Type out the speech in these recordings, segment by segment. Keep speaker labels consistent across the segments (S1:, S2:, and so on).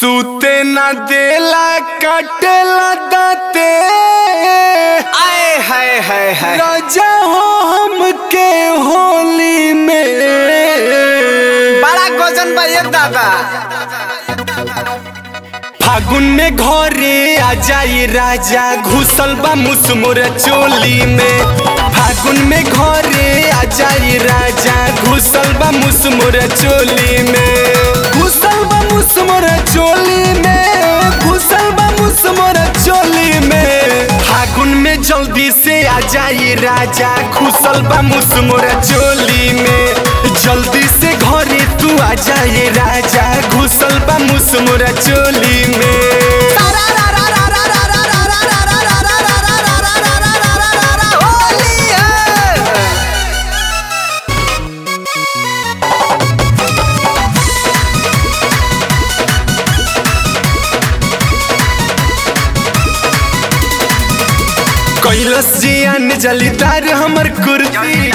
S1: सूते न देला कटेला दाते
S2: आए हाय हाय हाय
S1: राजा हो हमके होली में
S2: बड़ा गजन बा ये दादा।
S1: फागुन में घरे आ जाई राजा घुसल बा मुसमुर चोली में। फागुन में घरे आ जाई राजा घुसल बा मुसमुर चोली में। घुसल बा मुसमुर चोली में। घुसल बा मुसमुर चोली में। फागुन में जल्दी से आ जाई राजा घुसल बा मुसमुर चोली में। जल्दी से घरे तू आ जाए राजा घुसल बा मुसमुर चोली में। कैलस जियान जलीदार हमर कुर्ती।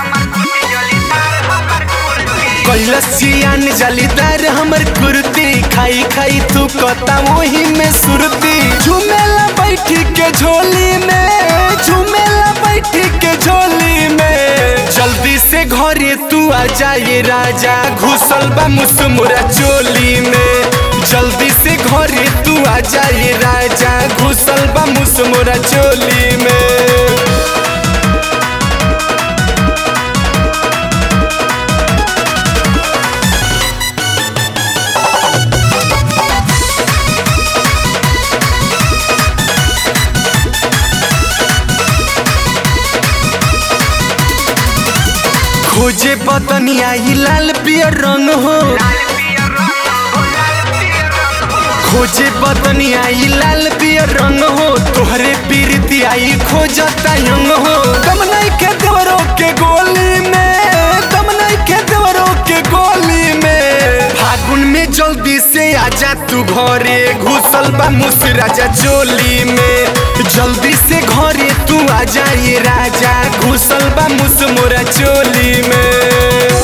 S1: कैलस जियान जलीदार हमर कुर्ती। खाई खाई तू कता वही में सुरती। झूमेला बैठी के झोली में। झूमेला बैठी के झोली में। जल्दी से घरे तू आ जाए राजा घुसल बा मुसमुर चोली में। जल्दी से घरे तू आ जाए राजा घुसल बा मुसमुर चोली में। खोजे बतनिया ही लाल पियर रंग हो। खोजे बतनिया ही लाल पियर रंग हो। तोहरे पीरती आई खोजता यंग हो। दम नहीं के देवरों के गोली में। दम नहीं के देवरों के गोली में। फागुन में जल्दी से आजा तू घरे घुसल बा मुसराजा चोली में। जल्दी से घरे तू आ जाए राजा घुसल बा मुसमुर चोली में।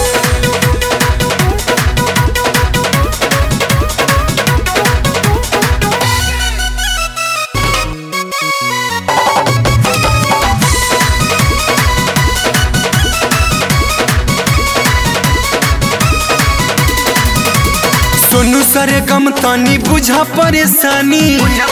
S1: सोनू सरे गम तनी बुझा परेशानी।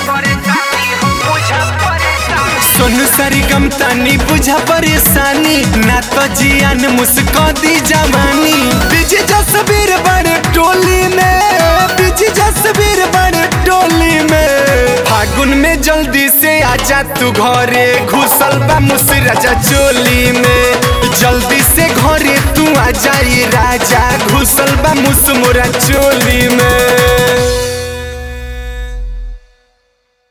S1: सोनू सरे गम तनी बुझा परेशानी। ना तो जियान मुस्को दी जवानी। बिजी जसबीर बड़े टोली में। बिजी जसबीर बड़े टोली में। फागुन में जल्दी से आजा तू घरे घुसल बा मुसराजा चोली में। जल्दी से घरे तू आ जाई राजा घुसल बा मुसमुर चोली में।